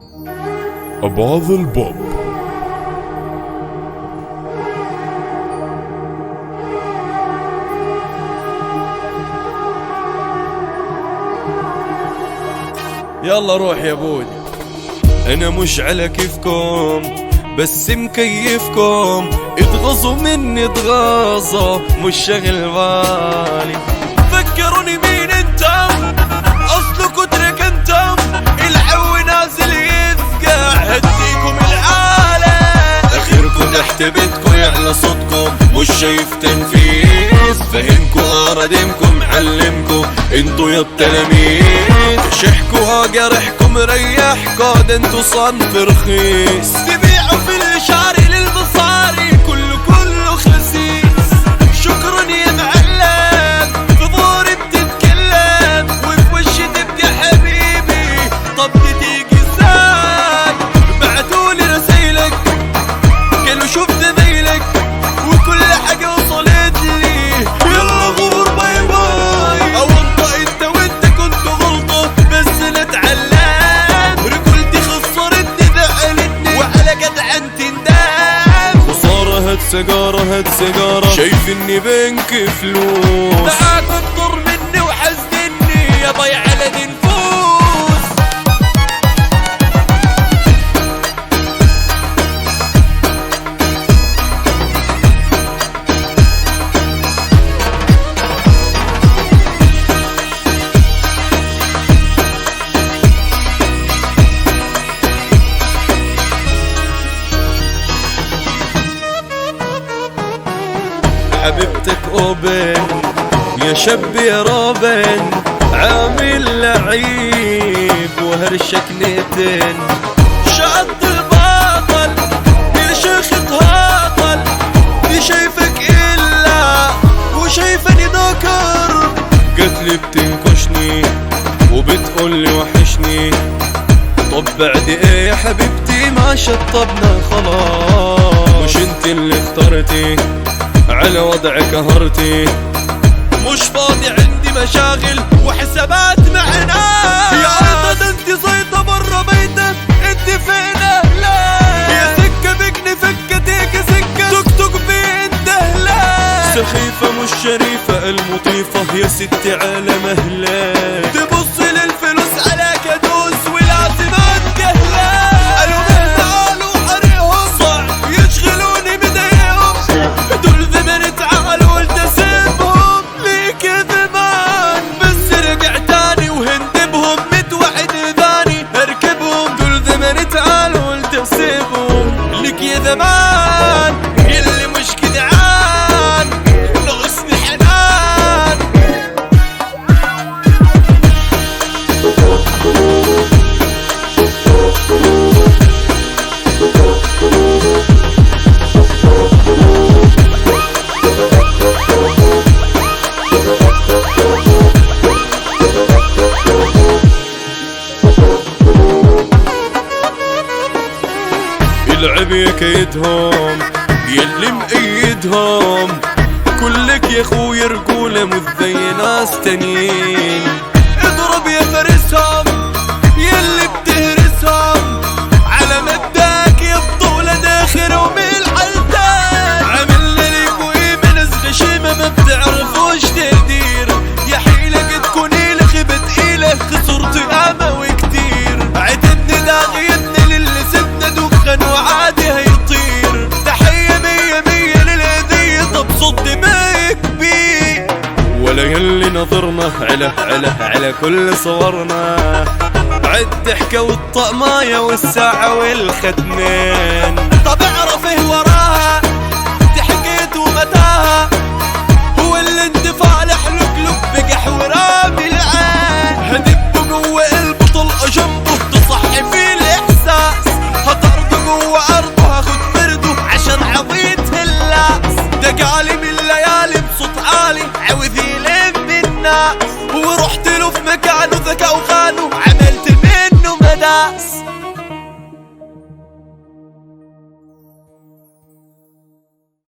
أباظ البوب. يلا روح يا بودي. انا مش على كيفكم بس مكيفكم، اتغاظوا مني اتغاظة مش شاغل بالي. فكروني مين انتم، اصلكوا تركنتم، العو نازل يفقع هديكم العالم. اخركوا تحت بيتكم يعلى صوتكم مش شايف تنفيذ، فهمكوا اردمكم حلمكم انتو يا التلاميذ. شحكوا جرحكم ريحكوا ده انتو صنف رخيص، تبيعوا في الشاري للمصاري كله خسيس. شكرا يا معلم في ظهري بتتكلم وفي وشي تبقى حبيبي. طب تيجي ازاي بعتولي رسايلك قالوا شوف زمايلك وكل حاجة وصلت لي. يلا غور باي باي، او انطق انت وانت كنت غلطة بس انا اتعلمت. رجولتي خسرتني زعلتني وعلى جدع انت ندم. خسارة هات سيجارة هات سيجارة، شايف اني بنك فلوس معاك تضر مني وحزنني يا ضيع على دي نفوس. حبيبتك اوبن يا شب يا روبن، عامل لعيب وهرشك نيتن. شد الباطل يا شيخ تهاطل، دي شايفك الا وشايفني ذكر. قتلي بتنكشني وبتقولي وحشني، طب بعد ايه يا حبيبتي ما شطبنا خلاص. مش انت اللي اخترتي على وضع قهرتي، مش فاضي عندي مشاغل وحسابات مع ناس. يا عيطة ده انت زيطة برا بيتك انت فين اهلك. يا سكة بكني فكتيك سكة توك توك بين دهلك. سخيفة مش شريفة المطيفة يا ستي على مهلك. تبص للفلوس على كدوس ولازم اتكهلك. قالوا من تعالوا حريهم صعب يشغلوني بديهم، دول زمن تعال قلت اسيبهم ليك زمان. بس رجع تاني وهندبهم متوعد ثاني اركبهم. دول زمن تعال قلت اسيبهم ليك يا زمان، يلي مش جدعان ناقصني حنان. العب يا كيدهم يلي مقيدهم، كلك يا خويا رجولة مش زي ناس تانيين. اضرب يا فارسهم يلي بتهرسهم، على مبداك يا بطولة داخل ومن الحلتان. عاملنا ليكوا ايه من غشيمة ما بتعرفوش تقدير. يا حيلك تكوني لخبة ايلك خسرت ياما وكتير. عتبني داغيتني للي سبنا دخن وعادي هيطير. تحية مية مية للهدية طب صد ما كبير. ولا يلي نظرنا على كل صورنا، عد حكا والطقماية والساعة والختمين. طب اعرف ايه وراها دي حكيت ومتاها، هو الاندفاع لحلك بقح ورامي العين. هدب جوه قلبه طلقة جنبه تصحي فيه الاحساس، هطرده جوه ارضه هاخد برده عشان عويت اللاس. ده قالي من الليالي بصوت عالي عاوز يلم الناس، ورحت له في مكانه ذكاء